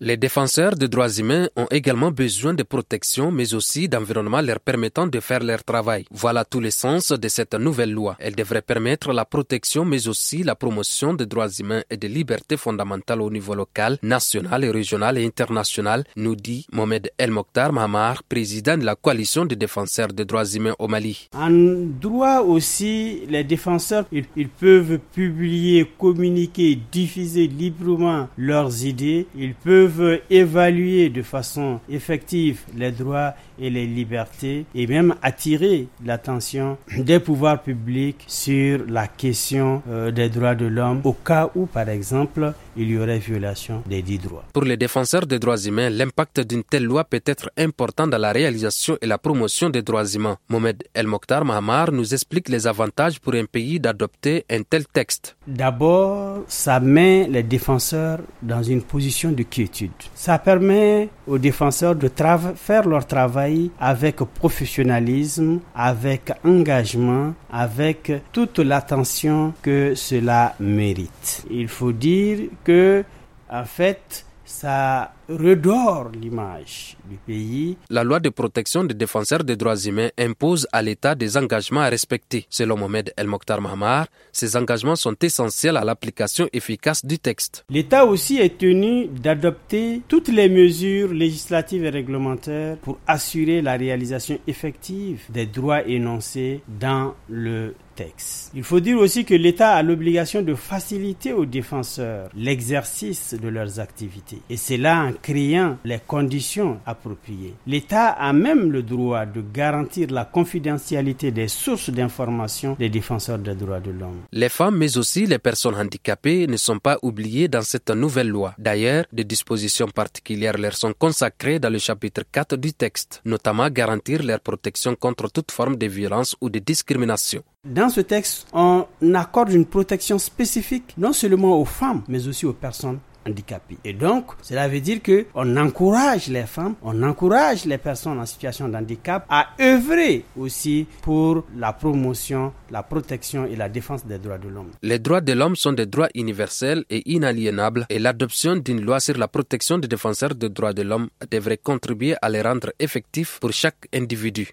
Les défenseurs des droits humains ont également besoin de protection, mais aussi d'environnement leur permettant de faire leur travail. Voilà tout le sens de cette nouvelle loi. Elle devrait permettre la protection, mais aussi la promotion des droits humains et des libertés fondamentales au niveau local, national, régional et international, nous dit Mohamed El Mokhtar Mahamar, président de la coalition des défenseurs des droits humains au Mali. En droit aussi, les défenseurs, ils peuvent publier, communiquer, diffuser librement leurs idées. Ils peuvent évaluer de façon effective les droits et les libertés et même attirer l'attention des pouvoirs publics sur la question des droits de l'homme au cas où, par exemple, il y aurait violation des dits droits. Pour les défenseurs des droits humains, l'impact d'une telle loi peut être important dans la réalisation et la promotion des droits humains. Mohamed El Mokhtar Mahamar nous explique les avantages pour un pays d'adopter un tel texte. D'abord, ça met les défenseurs dans une position de quiétude. Ça permet aux défenseurs de faire leur travail avec professionnalisme, avec engagement, avec toute l'attention que cela mérite. Il faut dire que, en fait, ça redore l'image du pays. La loi de protection des défenseurs des droits humains impose à l'État des engagements à respecter. Selon Mohamed El Mokhtar Mahamar, ces engagements sont essentiels à l'application efficace du texte. L'État aussi est tenu d'adopter toutes les mesures législatives et réglementaires pour assurer la réalisation effective des droits énoncés dans le texte. Il faut dire aussi que l'État a l'obligation de faciliter aux défenseurs l'exercice de leurs activités. Et c'est là en créant les conditions appropriées. L'État a même le droit de garantir la confidentialité des sources d'information des défenseurs des droits de l'homme. Les femmes, mais aussi les personnes handicapées, ne sont pas oubliées dans cette nouvelle loi. D'ailleurs, des dispositions particulières leur sont consacrées dans le chapitre 4 du texte, notamment garantir leur protection contre toute forme de violence ou de discrimination. Dans ce texte, on accorde une protection spécifique non seulement aux femmes, mais aussi aux personnes handicapées. Et donc, cela veut dire qu'on encourage les femmes, on encourage les personnes en situation de handicap à œuvrer aussi pour la promotion, la protection et la défense des droits de l'homme. Les droits de l'homme sont des droits universels et inaliénables et l'adoption d'une loi sur la protection des défenseurs des droits de l'homme devrait contribuer à les rendre effectifs pour chaque individu.